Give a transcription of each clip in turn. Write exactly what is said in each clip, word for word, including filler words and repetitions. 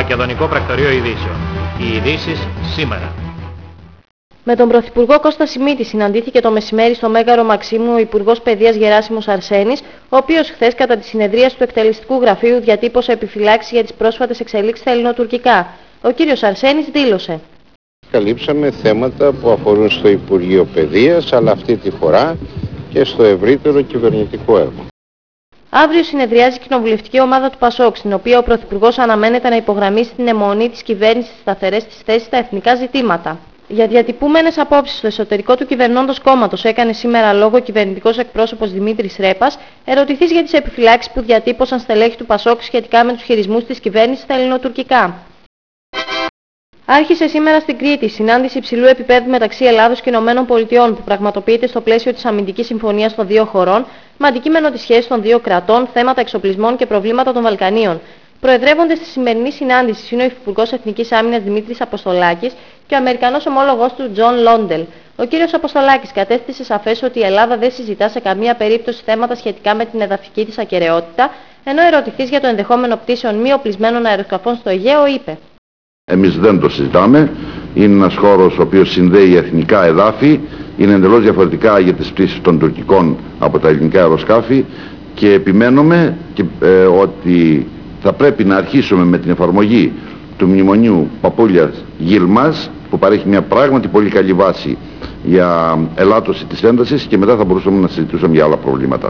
Μακεδονικό Πρακτορείο Ειδήσεων. Οι ειδήσεις σήμερα. Με τον Πρωθυπουργό Κώστα Σιμίτη συναντήθηκε το μεσημέρι στο Μέγαρο Μαξίμου ο Υπουργός Παιδείας Γεράσιμος Αρσένης, ο οποίος χθες κατά τη συνεδρίαση του εκτελεστικού γραφείου διατύπωσε επιφυλάξεις για τις πρόσφατες εξελίξεις στα ελληνοτουρκικά. Ο κύριος Αρσένης δήλωσε: Καλύψαμε θέματα που αφορούν στο Υπουργείο Παιδείας, αλλά αυτή τη φορά και στο ευρύτερο κυβερνητικό έργο. Αύριο συνεδριάζει η κοινοβουλευτική ομάδα του ΠΑΣΟΚ, στην οποία ο Πρωθυπουργός αναμένεται να υπογραμμίσει την αιμονή της κυβέρνησης στις σταθερές της θέσεις στα εθνικά ζητήματα. Για διατυπούμενες απόψεις στο εσωτερικό του κυβερνώντος κόμματος έκανε σήμερα λόγο ο κυβερνητικός εκπρόσωπος Δημήτρης Ρέπας, ερωτηθείς για τις επιφυλάξεις που διατύπωσαν στελέχη του ΠΑΣΟΚ σχετικά με τους χειρισμούς της κυβέρνησης στα ελληνοτουρκικά. Άρχισε σήμερα στην Κρήτη συνάντηση υψηλού επίπεδου μεταξύ Ελλάδος και Ηνωμένων Πολιτειών που πραγματοποιείται στο πλαίσιο της αμυντικής συμφωνίας των δύο χωρών, με αντικείμενο τις σχέσεις των δύο κρατών, θέματα εξοπλισμών και προβλήματα των Βαλκανίων. Προεδρεύοντες στη σημερινή συνάντηση είναι ο Υφυπουργός Εθνικής Άμυνας Δημήτρης Αποστολάκης και ο Αμερικανός ομόλογος του Τζον Λόντελ. Ο κύριος Αποστολάκης κατέστησε σαφές ότι η Ελλάδα δεν συζητά σε καμία περίπτωση θέματα σχετικά με την εδαφική της ακεραιότητα, ενώ ερωτηθείς για το ενδεχόμενο πτήσεων μη οπλισμένων αεροσκαφών στο Αιγαίο είπε: Εμείς δεν το συζητάμε. Είναι ένας χώρος ο οποίος συνδέει εθνικά εδάφη, είναι εντελώς διαφορετικά για τις πτήσεις των τουρκικών από τα ελληνικά αεροσκάφη και επιμένουμε και, ε, ότι θα πρέπει να αρχίσουμε με την εφαρμογή του μνημονίου Παπούλιας-Γιλμάς που παρέχει μια πράγματι πολύ καλή βάση για ελάττωση της έντασης και μετά θα μπορούσαμε να συζητήσουμε για άλλα προβλήματα.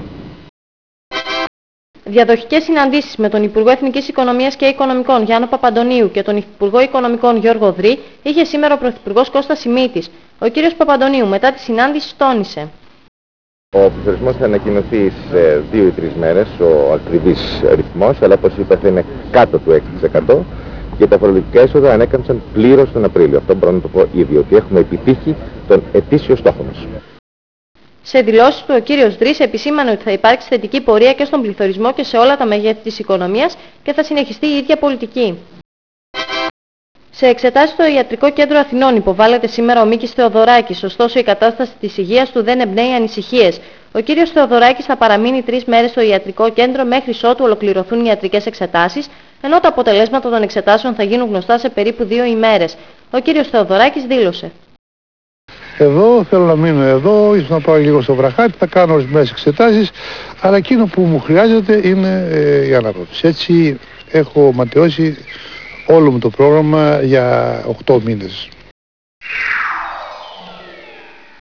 Διαδοχικές συναντήσεις με τον Υπουργό Εθνικής Οικονομίας και Οικονομικών Γιάννο Παπαντονίου και τον Υπουργό Οικονομικών Γιώργο Δρή είχε σήμερα ο Πρωθυπουργός Κώστας Σιμίτης. Ο κύριος Παπαντονίου μετά τη συνάντηση τόνισε: Ο πληθωρισμός θα ανακοινωθεί σε δύο ή τρεις μέρες, ο ακριβής ρυθμός, αλλά όπως είπα θα είναι κάτω του έξι τοις εκατό και τα φορολογικά έσοδα ανέκαμψαν πλήρως τον Απρίλιο. Αυτό μπορώ να το πω ήδη, ότι έχουμε επιτύχει τον ετήσιο στόχο μας. Σε δηλώσεις του ο κύριος Δρής επισήμανε ότι θα υπάρξει θετική πορεία και στον πληθωρισμό και σε όλα τα μεγέθη της οικονομίας και θα συνεχιστεί η ίδια πολιτική. Σε εξετάσεις στο Ιατρικό Κέντρο Αθηνών υποβάλλεται σήμερα ο Μίκης Θεοδωράκης, ωστόσο η κατάσταση της υγείας του δεν εμπνέει ανησυχίες. Ο κύριος Θεοδωράκης θα παραμείνει τρεις μέρες στο Ιατρικό Κέντρο μέχρι ότου ολοκληρωθούν οι ιατρικές εξετάσεις, ενώ τα αποτελέσματα των εξετάσεων θα γίνουν γνωστά σε περίπου δύο ημέρες. Ο κύριος Θεοδωράκης δήλωσε: Εδώ θέλω να μείνω εδώ, ίσως να πάω λίγο στο βραχάτι, θα κάνω ορισμένες εξετάσεις, αλλά εκείνο που μου χρειάζεται είναι ε, η αναρρώτηση. Έτσι έχω ματαιώσει όλο μου το πρόγραμμα για οκτώ μήνες.